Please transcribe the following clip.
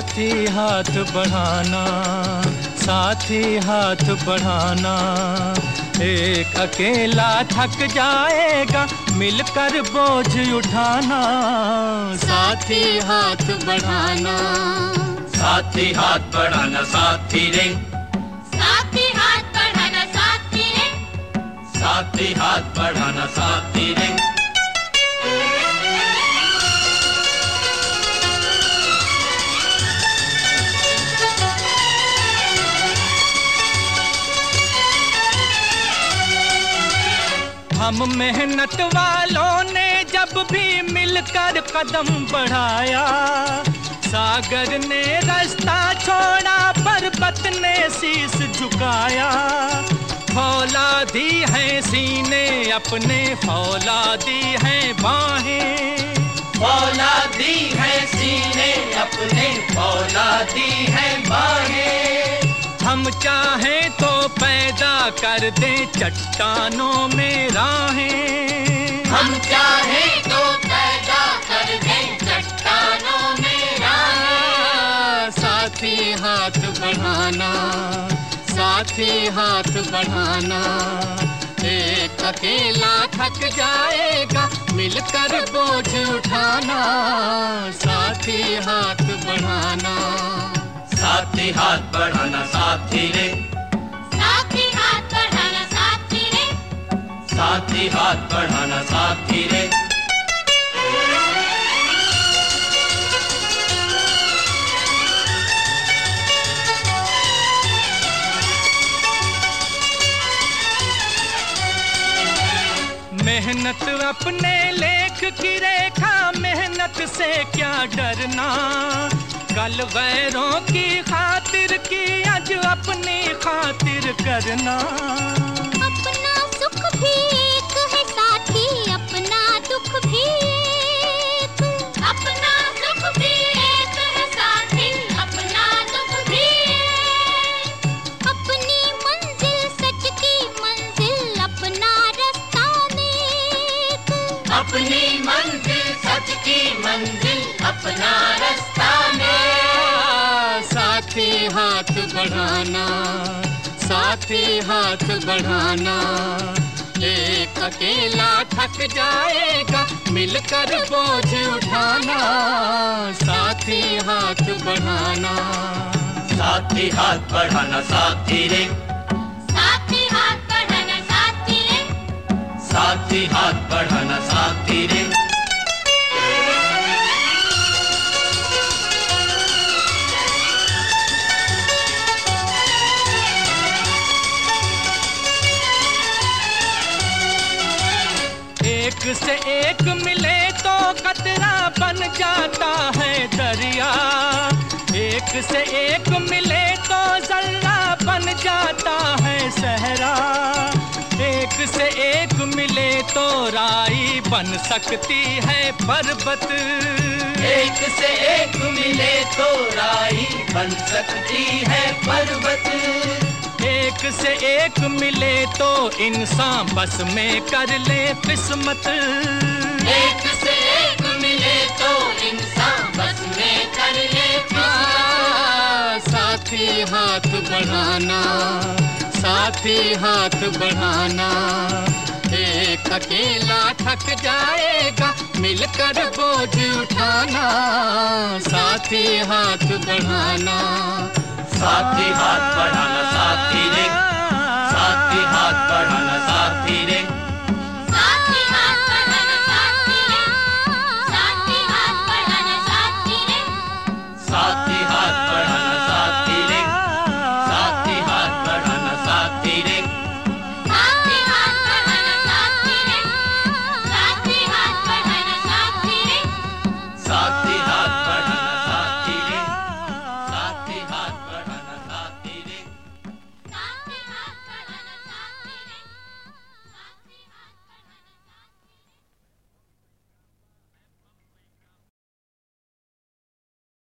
साथी हाथ बढ़ाना, साथी हाथ बढ़ाना। एक अकेला थक जाएगा, मिलकर बोझ उठाना। साथी हाथ बढ़ाना, साथी हाथ बढ़ाना साथी रे, साथी हाथ बढ़ाना साथी रे, साथी हाथ बढ़ाना साथी रे। हम मेहनत वालों ने जब भी मिलकर कदम बढ़ाया, सागर ने रास्ता छोड़ा, पर्वत ने शीश झुकाया। फौलादी है सीने अपने, फौलादी है बाहें, फौलादी है सीने अपने, फौलादी है बाहें। हम चाहें तो पैदा कर दें चट्टानों में राहें, हम चाहें तो पैदा कर दें चट्टानों में राहें। साथी हाथ बढ़ाना, साथी हाथ बढ़ाना। एक अकेला थक जाएगा, मिलकर बोझ उठाना। साथी हाथ बढ़ाना, साथी हाथ बढ़ाना साथी रे, साथी हाथ बढ़ाना साथी रे, साथी हाथ बढ़ाना साथी रे। मेहनत अपने लेख की रेखा, मेहनत से क्या डरना। कल गैरों की खातिर की, आज अपनी खातिर करना। अपना सुख भी एक है साथी, अपना दुख भी एक, अपना सुख भी एक है साथी, अपना दुख भी एक। अपनी मंजिल सच की मंजिल, अपना रास्ता नेक, अपनी मंजिल सच की मंजिल, अपना रास्ता नेक। साथी हाथ बढ़ाना, साथी हाथ बढ़ाना। एक अकेला थक जाएगा, मिलकर बोझ उठाना। साथी हाथ बढ़ाना, साथी हाथ बढ़ाना साथी रे, साथी हाथ बढ़ाना साथी रे, साथी हाथ बढ़ाना साथी रे। एक से एक मिले तो कतरा बन जाता है दरिया। एक से एक मिले तो जर्रा बन जाता है सहरा। एक से एक मिले तो राई बन सकती है पर्वत। एक से एक मिले तो राई बन सकती है पर्वत। एक से एक मिले तो इंसान बस में कर ले किस्मत। एक से एक मिले तो इंसान बस में कर ले किस्मत। साथी हाथ बढ़ाना, साथी हाथ बढ़ाना। एक अकेला थक जाएगा, मिलकर बोझ उठाना। साथी हाथ बढ़ाना, साथी हाथ बढ़ाना साथी रे,